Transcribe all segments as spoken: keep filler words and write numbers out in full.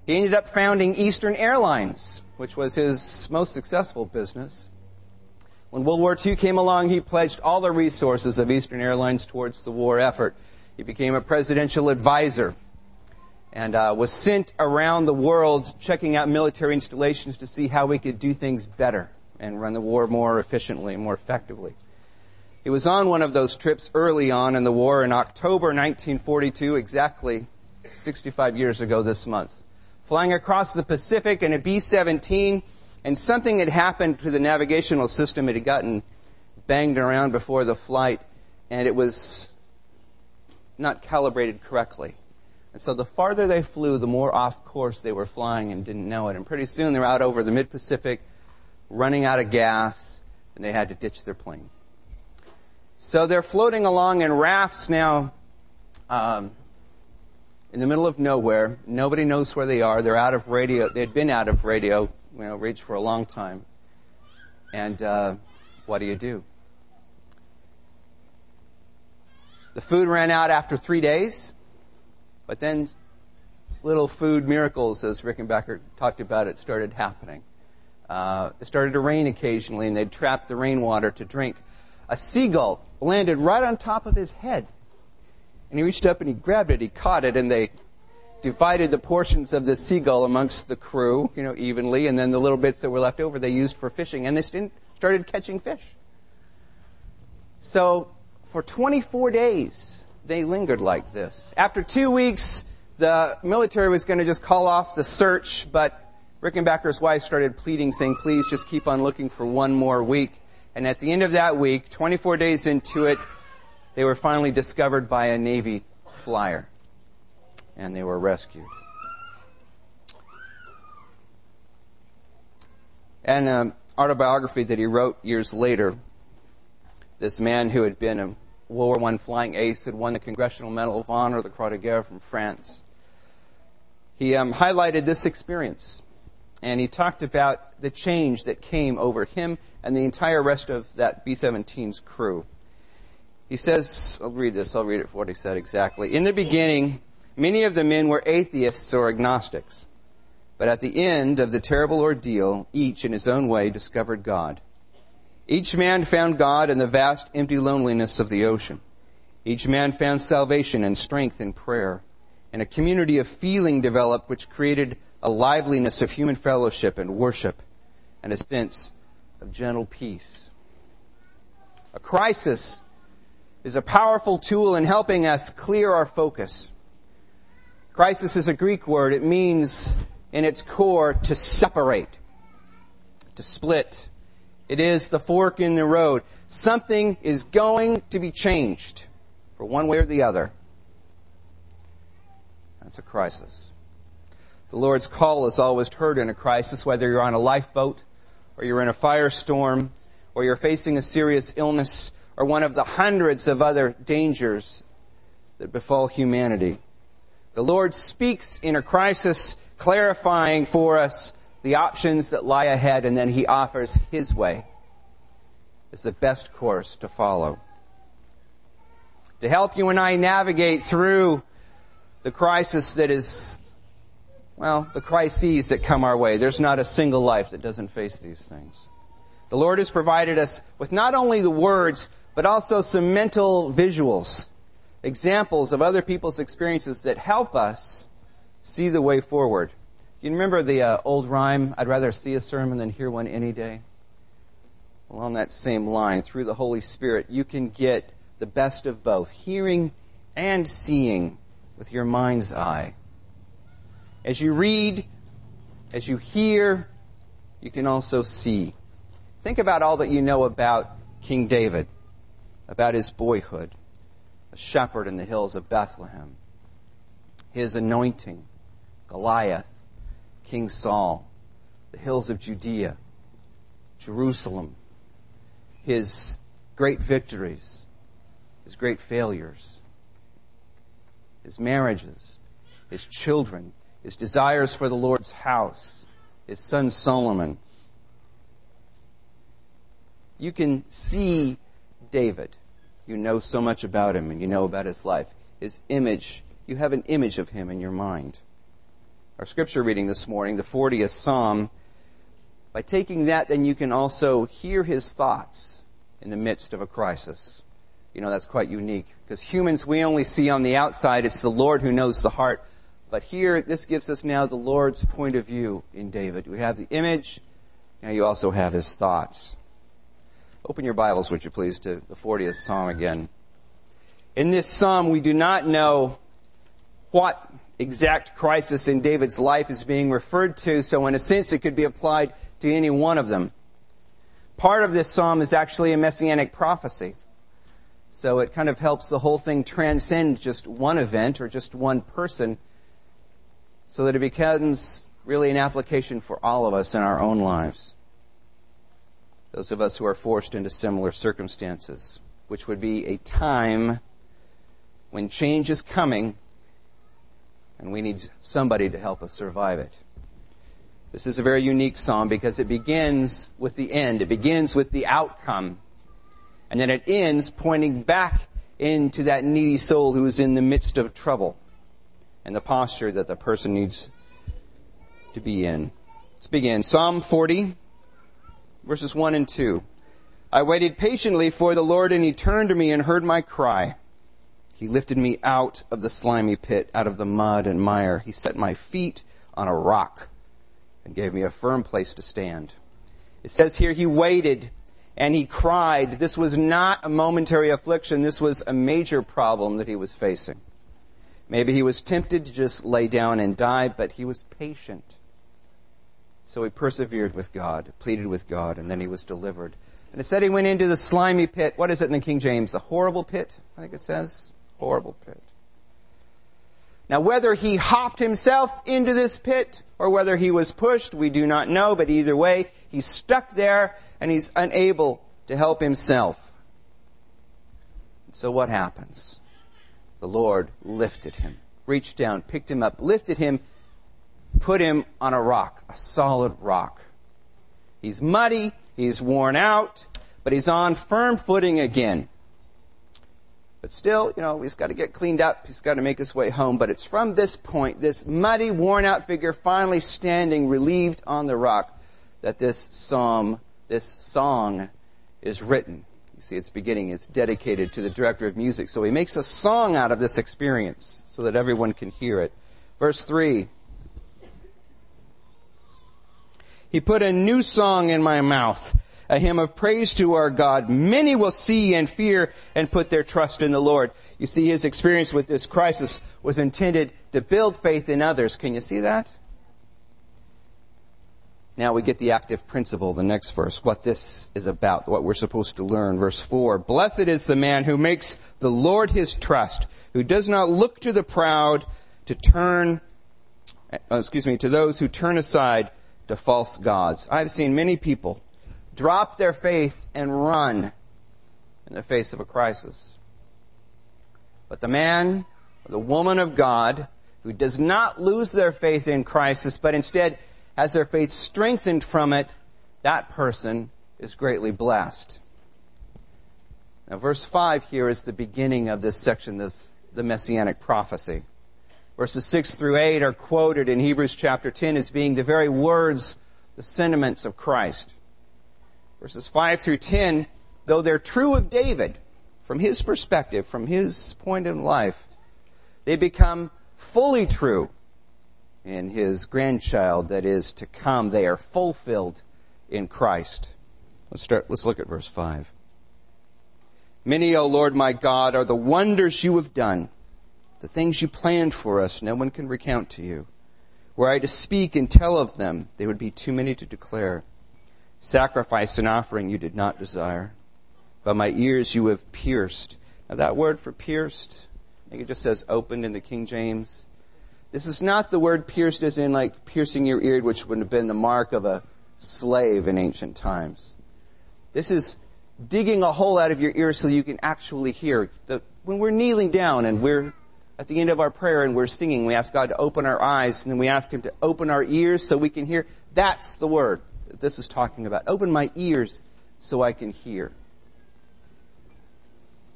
He ended up founding Eastern Airlines, which was his most successful business. When World War Two came along, he pledged all the resources of Eastern Airlines towards the war effort. He became a presidential advisor and uh, was sent around the world checking out military installations to see how we could do things better and run the war more efficiently and more effectively. He was on one of those trips early on in the war in October nineteen forty-two, exactly sixty-five years ago this month, flying across the Pacific in a B seventeen, and something had happened to the navigational system. It had gotten banged around before the flight, and it was not calibrated correctly. And so the farther they flew, the more off course they were flying and didn't know it. And pretty soon they're out over the mid-Pacific, running out of gas, and they had to ditch their plane. So they're floating along in rafts now um, in the middle of nowhere. Nobody knows where they are. They're out of radio. They'd been out of radio, you know, reach for a long time. And uh, what do you do? The food ran out after three days, but then little food miracles, as Rickenbacker talked about it, started happening. Uh, it started to rain occasionally, and they'd trap the rainwater to drink. A seagull landed right on top of his head, and he reached up and he grabbed it, he caught it, and they divided the portions of the seagull amongst the crew, you know, evenly, and then the little bits that were left over they used for fishing, and they started catching fish. So for twenty-four days, they lingered like this. After two weeks, the military was going to just call off the search, but Rickenbacker's wife started pleading, saying, please just keep on looking for one more week. And at the end of that week, twenty-four days into it, they were finally discovered by a Navy flyer, and they were rescued. And an autobiography that he wrote years later, this man who had been a World War One flying ace, had won the Congressional Medal of Honor, the Croix de Guerre from France. He um, highlighted this experience, and he talked about the change that came over him and the entire rest of that B seventeen's crew. He says, I'll read this, I'll read it for what he said exactly. In the beginning, many of the men were atheists or agnostics, but at the end of the terrible ordeal, each in his own way discovered God. Each man found God in the vast, empty loneliness of the ocean. Each man found salvation and strength in prayer, and a community of feeling developed which created a liveliness of human fellowship and worship, and a sense of gentle peace. A crisis is a powerful tool in helping us clear our focus. Crisis is a Greek word. It means, in its core, to separate, to split. It is the fork in the road. Something is going to be changed for one way or the other. That's a crisis. The Lord's call is always heard in a crisis, whether you're on a lifeboat, or you're in a firestorm, or you're facing a serious illness, or one of the hundreds of other dangers that befall humanity. The Lord speaks in a crisis, clarifying for us the options that lie ahead, and then He offers His way as the best course to follow. To help you and I navigate through the crisis that is, well, the crises that come our way. There's not a single life that doesn't face these things. The Lord has provided us with not only the words, but also some mental visuals, examples of other people's experiences that help us see the way forward. You remember the uh, old rhyme, I'd rather see a sermon than hear one any day? Well, on that same line, through the Holy Spirit, you can get the best of both, hearing and seeing with your mind's eye. As you read, as you hear, you can also see. Think about all that you know about King David, about his boyhood, a shepherd in the hills of Bethlehem, his anointing, Goliath, King Saul, the hills of Judea, Jerusalem, his great victories, his great failures, his marriages, his children, his desires for the Lord's house, his son Solomon. You can see David. You know so much about him, and you know about his life. His image, you have an image of him in your mind. our scripture reading this morning, the fortieth Psalm, by taking that, then you can also hear his thoughts in the midst of a crisis. You know, that's quite unique, because humans, we only see on the outside. It's the Lord who knows the heart. But here, this gives us now the Lord's point of view in David. We have the image, now you also have his thoughts. Open your Bibles, would you please, to the fortieth Psalm again. In this psalm, we do not know what exact crisis in David's life is being referred to, so in a sense it could be applied to any one of them. Part of this psalm is actually a messianic prophecy. So it kind of helps the whole thing transcend just one event or just one person, so that it becomes really an application for all of us in our own lives. Those of us who are forced into similar circumstances, which would be a time when change is coming and we need somebody to help us survive it. This is a very unique psalm because it begins with the end. It begins with the outcome. And then it ends pointing back into that needy soul who is in the midst of trouble and the posture that the person needs to be in. Let's begin. Psalm forty, verses one and two. I waited patiently for the Lord, and he turned to me and heard my cry. He lifted me out of the slimy pit, out of the mud and mire. He set my feet on a rock and gave me a firm place to stand. It says here he waited and he cried. This was not a momentary affliction. This was a major problem that he was facing. Maybe he was tempted to just lay down and die, but he was patient. So he persevered with God, pleaded with God, and then he was delivered. And it said he went into the slimy pit. What is it in the King James? The horrible pit, I think it says. Horrible pit. Now, whether he hopped himself into this pit or whether he was pushed, we do not know. But either way, he's stuck there and he's unable to help himself. So what happens? The Lord lifted him, reached down, picked him up, lifted him, put him on a rock, a solid rock. He's muddy, he's worn out, but he's on firm footing again. But still, you know, he's got to get cleaned up. He's got to make his way home. But it's from this point, this muddy, worn-out figure finally standing relieved on the rock, that this psalm, this song is written. You see, it's beginning. It's dedicated to the director of music. So he makes a song out of this experience so that everyone can hear it. Verse three. He put a new song in my mouth, a hymn of praise to our God. Many will see and fear and put their trust in the Lord. You see, his experience with this crisis was intended to build faith in others. Can you see that? Now we get the active principle, the next verse, what this is about, what we're supposed to learn. Verse four, blessed is the man who makes the Lord his trust, who does not look to the proud, to turn, uh, excuse me, to those who turn aside to false gods. I've seen many people drop their faith and run in the face of a crisis. But the man or the woman of God who does not lose their faith in crisis, but instead has their faith strengthened from it, that person is greatly blessed. Now, verse five here is the beginning of this section of the Messianic prophecy. Verses six through eight are quoted in Hebrews chapter ten as being the very words, the sentiments of Christ. Verses five through ten, though they're true of David, from his perspective, from his point in life, they become fully true in his grandchild that is to come. They are fulfilled in Christ. Let's start. Let's look at verse five. Many, O Lord my God, are the wonders you have done, the things you planned for us, no one can recount to you. Were I to speak and tell of them, they would be too many to declare. Sacrifice and offering you did not desire, but my ears you have pierced. Now that word for pierced, I think it just says opened in the King James. This is not the word pierced as in like piercing your ear, which would have been the mark of a slave in ancient times. This is digging a hole out of your ear so you can actually hear. The, when we're kneeling down and we're at the end of our prayer and we're singing, we ask God to open our eyes, and then we ask Him to open our ears so we can hear. That's the word that this is talking about. Open my ears so I can hear.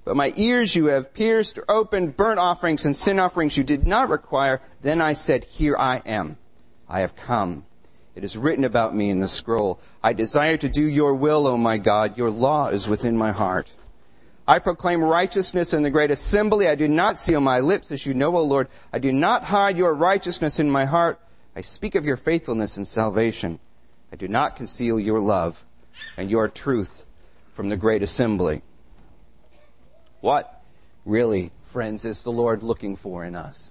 But my ears you have pierced or opened, burnt offerings and sin offerings you did not require. Then I said, here I am. I have come. It is written about me in the scroll. I desire to do your will, O my God. Your law is within my heart. I proclaim righteousness in the great assembly. I do not seal my lips, as you know, O Lord. I do not hide your righteousness in my heart. I speak of your faithfulness and salvation. I do not conceal your love and your truth from the great assembly. What really, friends, is the Lord looking for in us?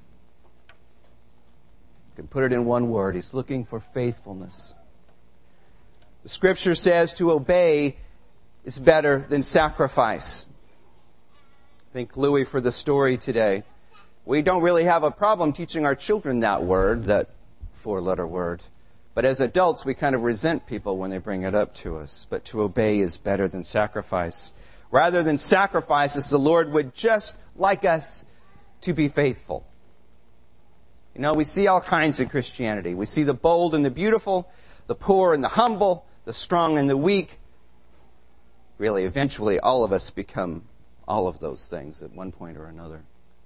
You can put it in one word. He's looking for faithfulness. The Scripture says to obey is better than sacrifice. Thank Louis for the story today. We don't really have a problem teaching our children that word, that four-letter word. But as adults, we kind of resent people when they bring it up to us. But to obey is better than sacrifice. Rather than sacrifices, the Lord would just like us to be faithful. You know, we see all kinds in Christianity. We see the bold and the beautiful, the poor and the humble, the strong and the weak. Really, eventually, all of us become all of those things at one point or another.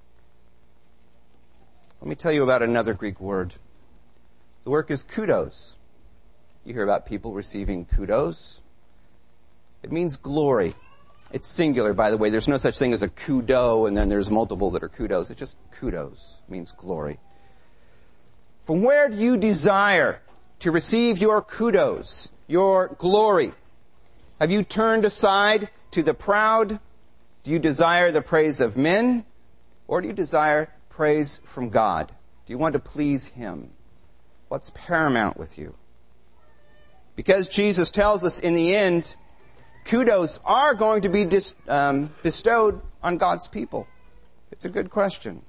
Let me tell you about another Greek word. The word is kudos. You hear about people receiving kudos. It means glory. It's singular, by the way. There's no such thing as a kudo, and then there's multiple that are kudos. It's just kudos. It means glory. From where do you desire to receive your kudos, your glory? Have you turned aside to the proud? Do you desire the praise of men? Or do you desire praise from God? Do you want to please Him? What's paramount with you? Because Jesus tells us in the end, kudos are going to be dis, um, bestowed on God's people. It's a good question.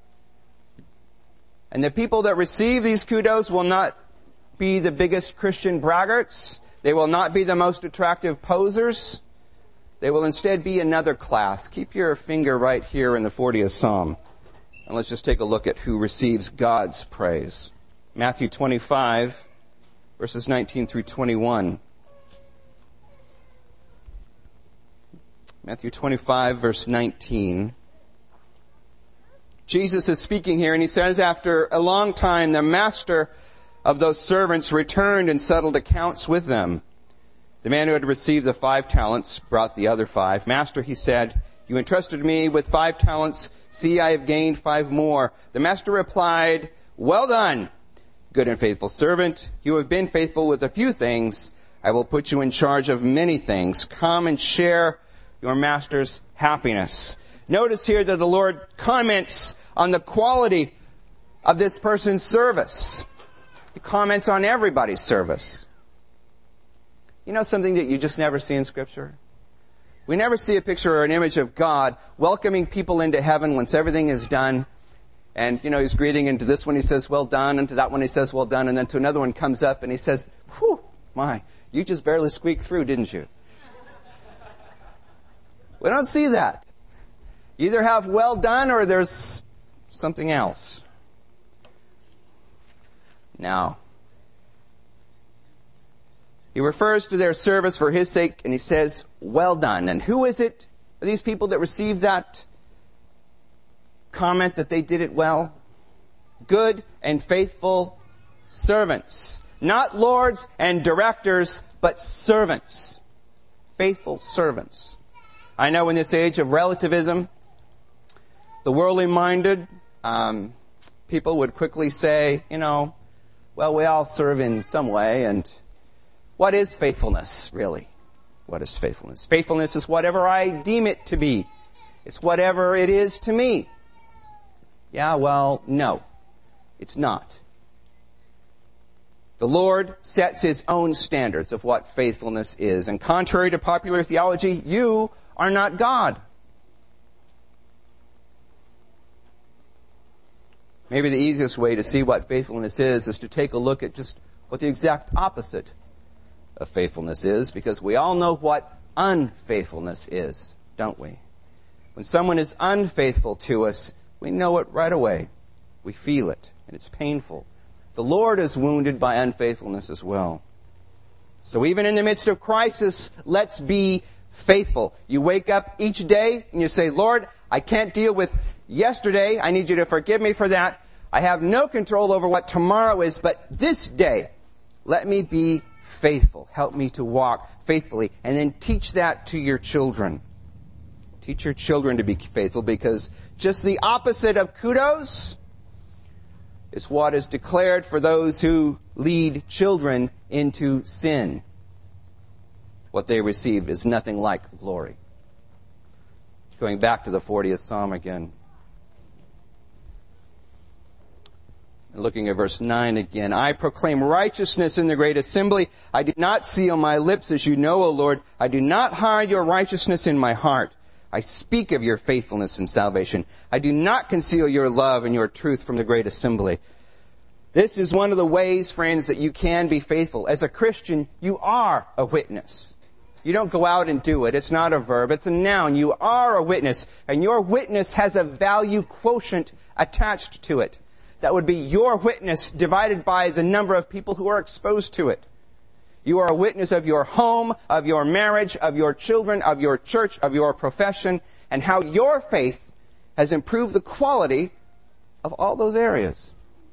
And the people that receive these kudos will not be the biggest Christian braggarts. They will not be the most attractive posers. They will instead be another class. Keep your finger right here in the fortieth Psalm. And let's just take a look at who receives God's praise. Matthew twenty-five, verses nineteen through twenty-one. Matthew twenty-five, verse nineteen. Jesus is speaking here, and he says, after a long time, the master of those servants returned and settled accounts with them. The man who had received the five talents brought the other five. Master, he said, you entrusted me with five talents. See, I have gained five more. The master replied, well done, good and faithful servant. You have been faithful with a few things. I will put you in charge of many things. Come and share your master's happiness. Notice here that the Lord comments on the quality of this person's service. He comments on everybody's service. You know something that you just never see in Scripture? We never see a picture or an image of God welcoming people into heaven once everything is done. And, you know, he's greeting, and to this one he says, well done, and to that one he says, well done, and then to another one comes up and he says, whew, my, you just barely squeaked through, didn't you? We don't see that. You either have well done or there's something else. Now, he refers to their service for his sake, and he says, well done. And who is it, these people that receive that comment that they did it well? Good and faithful servants. Not lords and directors, but servants. Faithful servants. I know in this age of relativism, the worldly minded, um, people would quickly say, you know, well, we all serve in some way, and what is faithfulness, really? What is faithfulness? Faithfulness is whatever I deem it to be. It's whatever it is to me. Yeah, well, no, it's not. The Lord sets His own standards of what faithfulness is. And contrary to popular theology, you are not God. Maybe the easiest way to see what faithfulness is is to take a look at just what the exact opposite of faithfulness is, because we all know what unfaithfulness is, don't we? When someone is unfaithful to us, we know it right away. We feel it, and it's painful. The Lord is wounded by unfaithfulness as well. So even in the midst of crisis, let's be faithful. You wake up each day and you say, Lord, I can't deal with yesterday. I need you to forgive me for that. I have no control over what tomorrow is, but this day, let me be faithful. Help me to walk faithfully. And then teach that to your children. Teach your children to be faithful, because just the opposite of kudos is what is declared for those who lead children into sin. What they receive is nothing like glory. Going back to the fortieth Psalm again. Looking at verse nine again. I proclaim righteousness in the great assembly. I do not seal my lips, as you know, O Lord. I do not hide your righteousness in my heart. I speak of your faithfulness and salvation. I do not conceal your love and your truth from the great assembly. This is one of the ways, friends, that you can be faithful. As a Christian, you are a witness. You don't go out and do it. It's not a verb. It's a noun. You are a witness. And your witness has a value quotient attached to it. That would be your witness divided by the number of people who are exposed to it. You are a witness of your home, of your marriage, of your children, of your church, of your profession, and how your faith has improved the quality of all those areas.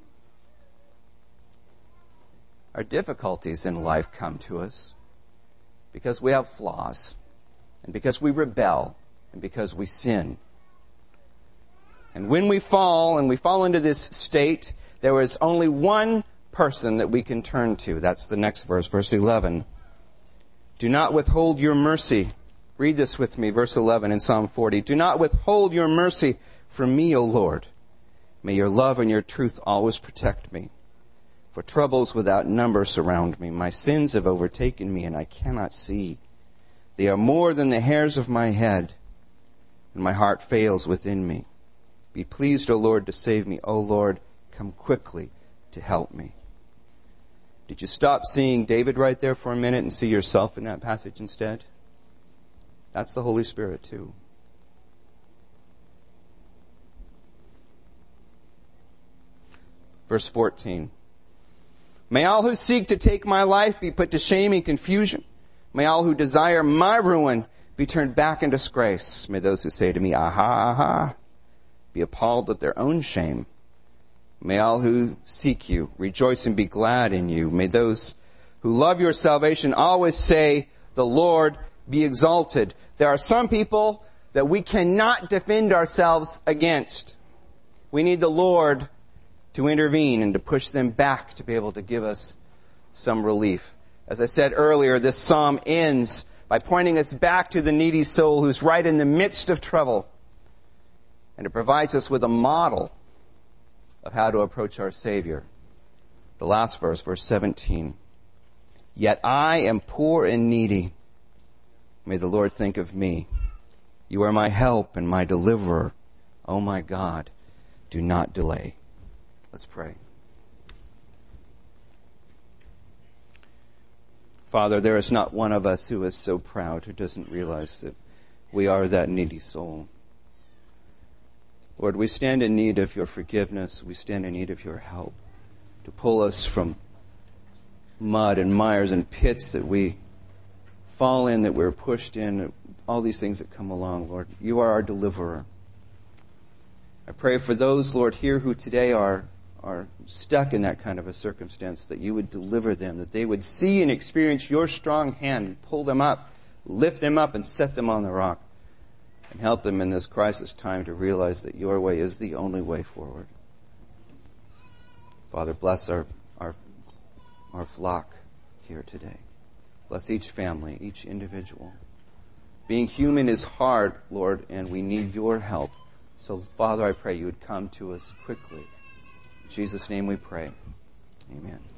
Our difficulties in life come to us because we have flaws, and because we rebel, and because we sin. And when we fall, and we fall into this state, there is only one person that we can turn to. That's the next verse, verse eleven. Do not withhold your mercy. Read this with me, verse eleven in Psalm forty. Do not withhold your mercy from me, O Lord. May your love and your truth always protect me. For troubles without number surround me. My sins have overtaken me, and I cannot see. They are more than the hairs of my head, and my heart fails within me. Be pleased, O Lord, to save me. O Lord, come quickly to help me. Did you stop seeing David right there for a minute and see yourself in that passage instead? That's the Holy Spirit too. Verse fourteen. May all who seek to take my life be put to shame and confusion. May all who desire my ruin be turned back in disgrace. May those who say to me, aha, aha, be appalled at their own shame. May all who seek you rejoice and be glad in you. May those who love your salvation always say, the Lord be exalted. There are some people that we cannot defend ourselves against. We need the Lord to intervene and to push them back to be able to give us some relief. As I said earlier, this psalm ends by pointing us back to the needy soul who's right in the midst of trouble. And it provides us with a model of how to approach our Savior. The last verse, verse seventeen. Yet I am poor and needy. May the Lord think of me. You are my help and my deliverer. Oh my God, do not delay. Let's pray. Father, there is not one of us who is so proud, who doesn't realize that we are that needy soul. Lord, we stand in need of your forgiveness. We stand in need of your help to pull us from mud and mires and pits that we fall in, that we're pushed in, all these things that come along, Lord. You are our deliverer. I pray for those, Lord, here who today are, are stuck in that kind of a circumstance, that you would deliver them, that they would see and experience your strong hand, pull them up, lift them up, and set them on the rock. And help them in this crisis time to realize that your way is the only way forward. Father, bless our, our, our flock here today. Bless each family, each individual. Being human is hard, Lord, and we need your help. So, Father, I pray you would come to us quickly. In Jesus' name we pray. Amen.